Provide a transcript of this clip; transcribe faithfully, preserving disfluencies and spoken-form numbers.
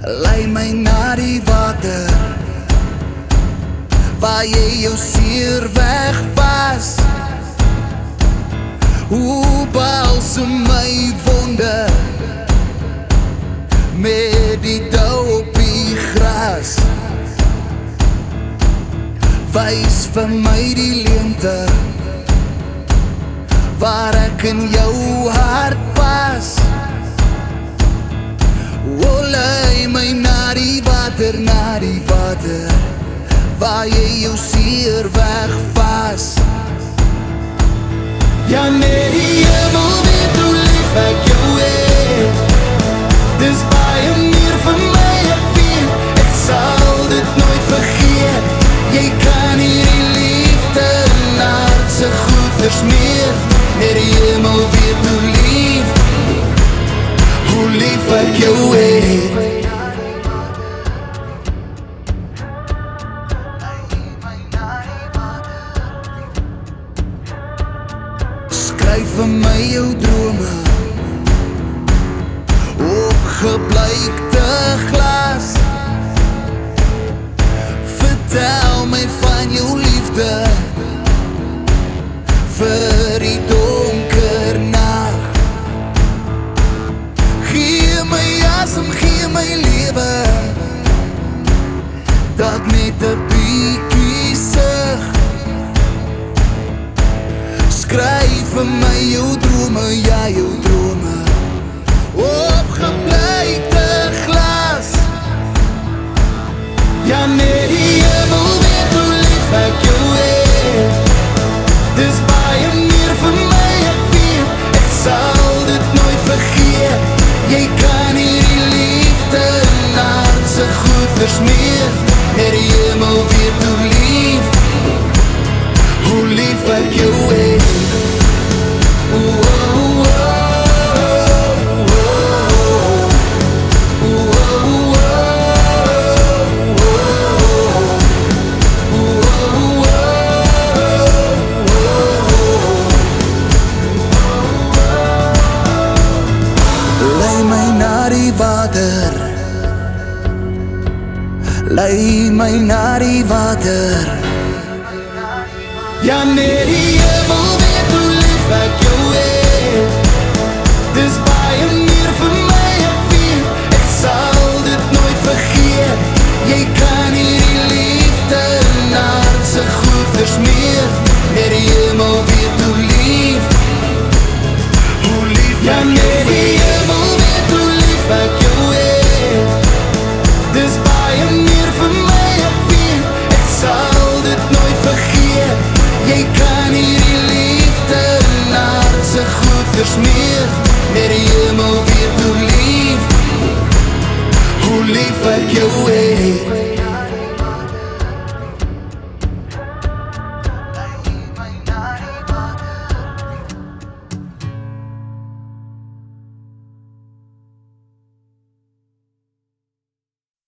Lei my na die water waar jy jou seer weg was. Hoe balsem my wonde met die dou op die gras. Wys vir my die leemte waar ek in jou hart pas. O, lei my na die water, na die water waar jy jou seer weg was. Ja, nee, die hemel weet hoe lief ek jou het. Dis baie meer vir my, ek weet, ek sal dit nooit vergeet. Jy kan hier die liefde en aardse goeders meer. Nee, die hemel weet hoe lief, hoe lief ek jou het. Skryf vir my jou drome op gebleikte glas. Vertel my van jou liefde vir die donker nag. Gee my asem, gee my lewe, dat net 'n bietjie sig. Skryf vir my jou drome, ja jou drome op gebleikte glas. Ja, nee, die hemel weet hoe lief ek jou het. Dis baie meer vir my, ek weet, ek sal dit nooit vergeet. Jy kan hier die liefde en aardse goeders meer. Nee, die hemel weet hoe lief, hoe lief ek jou het. Water, lei my na die water. Ja, nee, die hemel weet hoe lief ek jou het. Dis baie meer vir my, ek weet, ek sal dit nooit vergeet. Jy kan hier die liefde en aardse goeders meer. Nee, die hemel weet hoe lief, hoe lief. Ja, nee, die hemel weet hoe lief ek jou het. Dis baie meer vir my, ek weet, ek sal dit nooit vergeet. Jy kan hier die liefde en aardse goeders meer. Nee, die hemel weet hoe lief, hoe lief ek jou het.